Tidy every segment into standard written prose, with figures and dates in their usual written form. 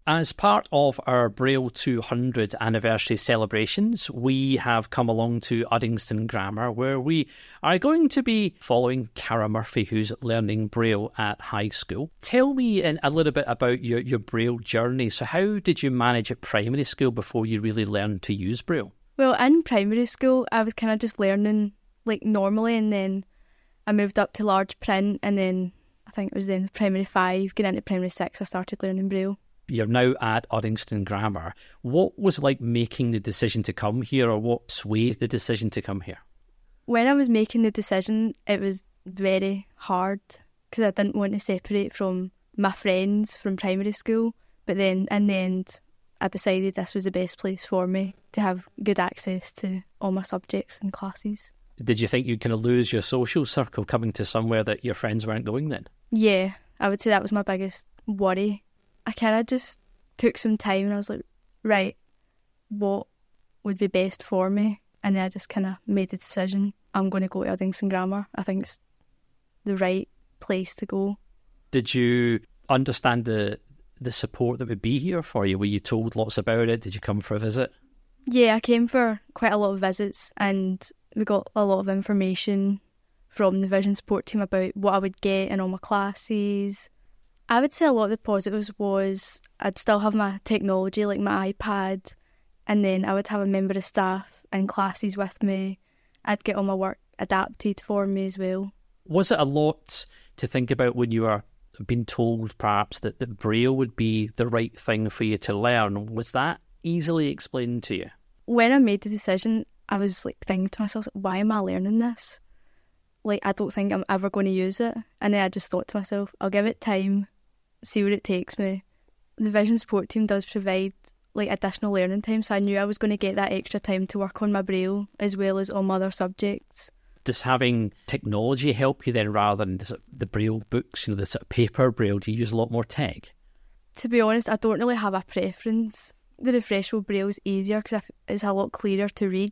As part of our Braille 200 anniversary celebrations, we have come along to Uddingston Grammar, where we are going to be following Cara Murphy, who's learning Braille at high school. Tell me a little bit about your Braille journey. So how did you manage at primary school before you really learned to use Braille? Well, in primary school, I was kind of just learning like normally, and then I moved up to large print, and then I think it was then primary 5, getting into primary 6, I started learning Braille. You're now at Uddingston Grammar. What was it like making the decision to come here, or what swayed the decision to come here? When I was making the decision, it was very hard because I didn't want to separate from my friends from primary school. But then in the end, I decided this was the best place for me to have good access to all my subjects and classes. Did you think you'd kind of lose your social circle coming to somewhere that your friends weren't going then? Yeah, I would say that was my biggest worry. I kind of just took some time and I was like, right, what would be best for me? And then I just kind of made the decision, I'm going to go to Uddingston Grammar. I think it's the right place to go. Did you understand the support that would be here for you? Were you told lots about it? Did you come for a visit? Yeah, I came for quite a lot of visits, and we got a lot of information from the vision support team about what I would get in all my classes. I would say a lot of the positives was I'd still have my technology, like my iPad, and then I would have a member of staff in classes with me. I'd get all my work adapted for me as well. Was it a lot to think about when you were being told perhaps that Braille would be the right thing for you to learn? Was that easily explained to you? When I made the decision, I was like thinking to myself, why am I learning this? Like, I don't think I'm ever going to use it. And then I just thought to myself, I'll give it time, see where it takes me. The vision support team does provide like additional learning time, so I knew I was going to get that extra time to work on my Braille as well as all my other subjects. Does having technology help you then, rather than the Braille books, the sort of paper Braille? Do you use a lot more tech? To be honest, I don't really have a preference. The refreshable Braille is easier because it's a lot clearer to read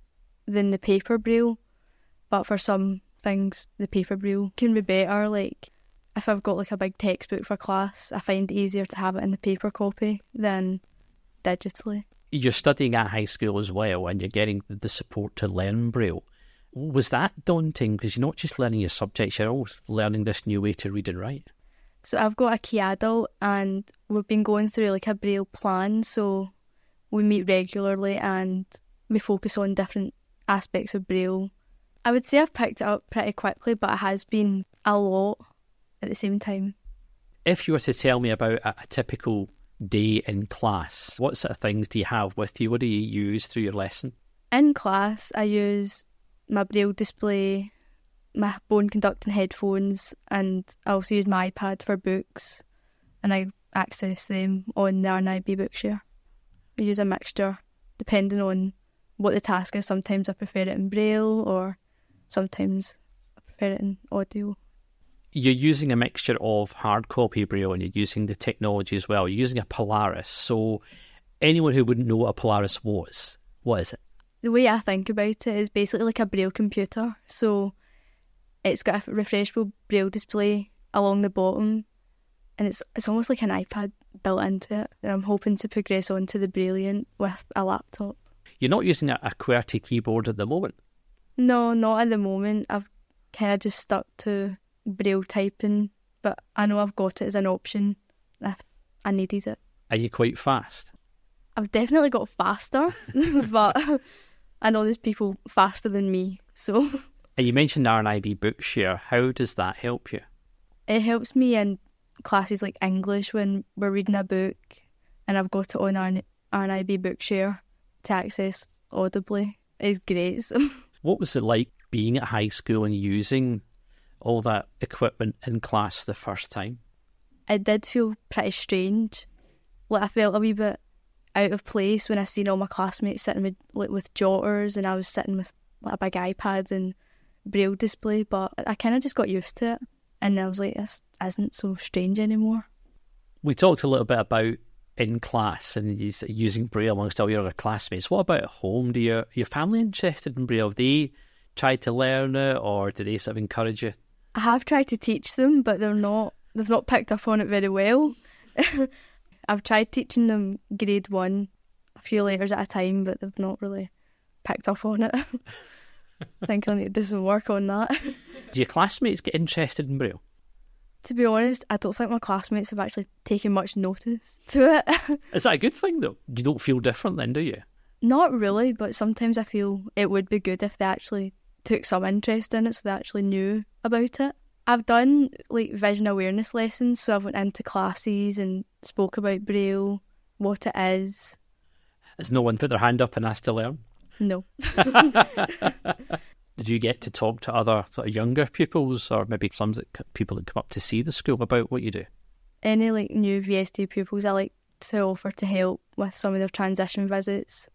than the paper Braille, but for some things the paper Braille can be better. Like if I've got like a big textbook for class, I find it easier to have it in the paper copy than digitally. You're studying at high school as well, and you're getting the support to learn Braille. Was that daunting? Because you're not just learning your subjects, you're also learning this new way to read and write. So I've got a key adult, and we've been going through like a Braille plan, so we meet regularly and we focus on different aspects of Braille. I would say I've picked it up pretty quickly, but it has been a lot at the same time. If you were to tell me about a typical day in class, what sort of things do you have with you? What do you use through your lesson? In class, I use my Braille display, my bone conducting headphones, and I also use my iPad for books, and I access them on the RNIB Bookshare. I use a mixture depending on what the task is. Sometimes I prefer it in Braille, or sometimes I prefer it in audio. You're using a mixture of hard copy Braille and you're using the technology as well. You're using a Polaris. So anyone who wouldn't know what a Polaris was, what is it? The way I think about it is basically like a Braille computer. So it's got a refreshable Braille display along the bottom, and it's almost like an iPad built into it. And I'm hoping to progress on to the Brailliant with a laptop. You're not using a QWERTY keyboard at the moment? No, not at the moment. I've kind of just stuck to Braille typing, but I know I've got it as an option if I needed it. Are you quite fast? I've definitely got faster, but I know there's people faster than me, so... And you mentioned RNIB Bookshare. How does that help you? It helps me in classes like English when we're reading a book, and I've got it on RNIB Bookshare to access audibly. It's great. So. What was it like being at high school and using all that equipment in class the first time? It did feel pretty strange. Like I felt a wee bit out of place when I seen all my classmates sitting with jotters, and I was sitting with like a big iPad and Braille display, but I kind of just got used to it, and I was like, this isn't so strange anymore. We talked a little bit about in class and using Braille amongst all your other classmates. What about at home? Do your family interested in Braille? Have they tried to learn it, or do they sort of encourage you? I have tried to teach them, but they've not picked up on it very well. I've tried teaching them grade 1 a few letters at a time, but they've not really picked up on it. I think I'll need to do some work on that. Do your classmates get interested in Braille? To be honest, I don't think my classmates have actually taken much notice to it. Is that a good thing, though? You don't feel different then, do you? Not really, but sometimes I feel it would be good if they actually took some interest in it, so they actually knew about it. I've done like vision awareness lessons, so I went into classes and spoke about Braille, what it is. Has no one put their hand up and asked to learn? No. Did you get to talk to other sort of younger pupils, or maybe people that come up to see the school about what you do? Any like new VSD pupils, I like to offer to help with some of their transition visits.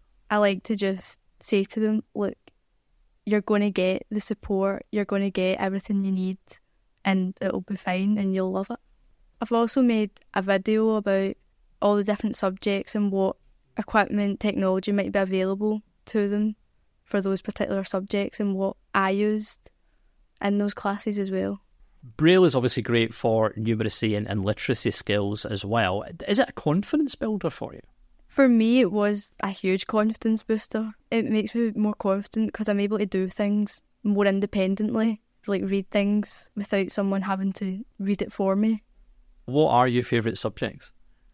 I like to just say to them, look, you're going to get the support, you're going to get everything you need, and it'll be fine and you'll love it. I've also made a video about all the different subjects and what equipment, technology might be available to them for those particular subjects and what I used in those classes as well. Braille is obviously great for numeracy and literacy skills as well. Is it a confidence builder for you? For me, it was a huge confidence booster. It makes me more confident because I'm able to do things more independently, like read things without someone having to read it for me. What are your favourite subjects?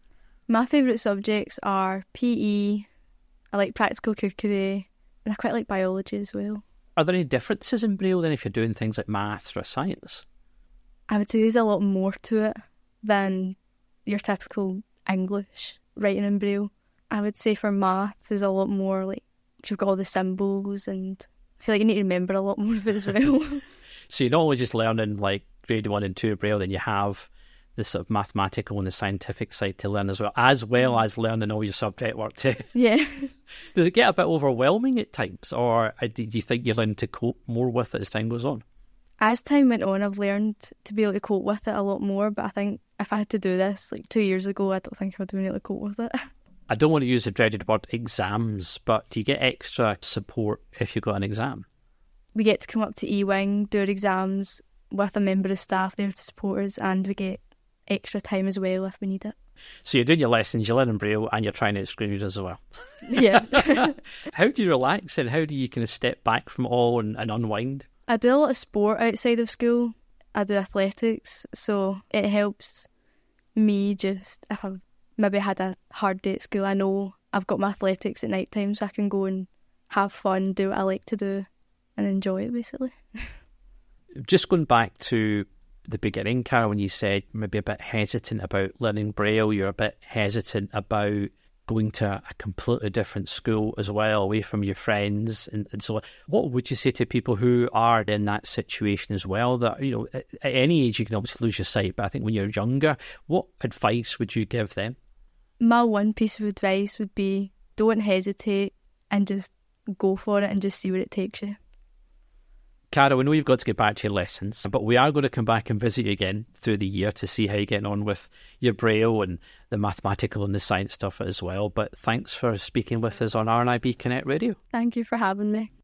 My favourite subjects are PE, I like practical cookery, and I quite like biology as well. Are there any differences in Braille then if you're doing things like maths or science? I would say there's a lot more to it than your typical English writing in Braille. I would say for math, there's a lot more, like, you've got all the symbols, and I feel like you need to remember a lot more of it as well. So you're not only just learning like grade 1 and 2 Braille, then you have the sort of mathematical and the scientific side to learn as well as learning all your subject work too. Yeah. Does it get a bit overwhelming at times, or do you think you learn to cope more with it as time goes on? As time went on, I've learned to be able to cope with it a lot more, but I think if I had to do this like 2 years ago, I don't think I would have been able to cope with it. I don't want to use the dreaded word exams, but do you get extra support if you've got an exam? We get to come up to E-Wing, do our exams with a member of staff there to support us, and we get extra time as well if we need it. So you're doing your lessons, you're learning Braille, and you're trying to screen readers as well. Yeah. How do you relax, and how do you kind of step back from it all and unwind? I do a lot of sport outside of school. I do athletics, so it helps me just, if I've maybe had a hard day at school, I know I've got my athletics at night time, so I can go and have fun, do what I like to do, and enjoy it, basically. Just going back to the beginning, Cara, when you said maybe a bit hesitant about learning Braille, you're a bit hesitant about going to a completely different school as well, away from your friends and so on. What would you say to people who are in that situation as well, that, you know, at any age you can obviously lose your sight, but I think when you're younger, what advice would you give them? My one piece of advice would be don't hesitate and just go for it and just see where it takes you. Cara, we know you've got to get back to your lessons, but we are going to come back and visit you again through the year to see how you're getting on with your Braille and the mathematical and the science stuff as well. But thanks for speaking with us on RNIB Connect Radio. Thank you for having me.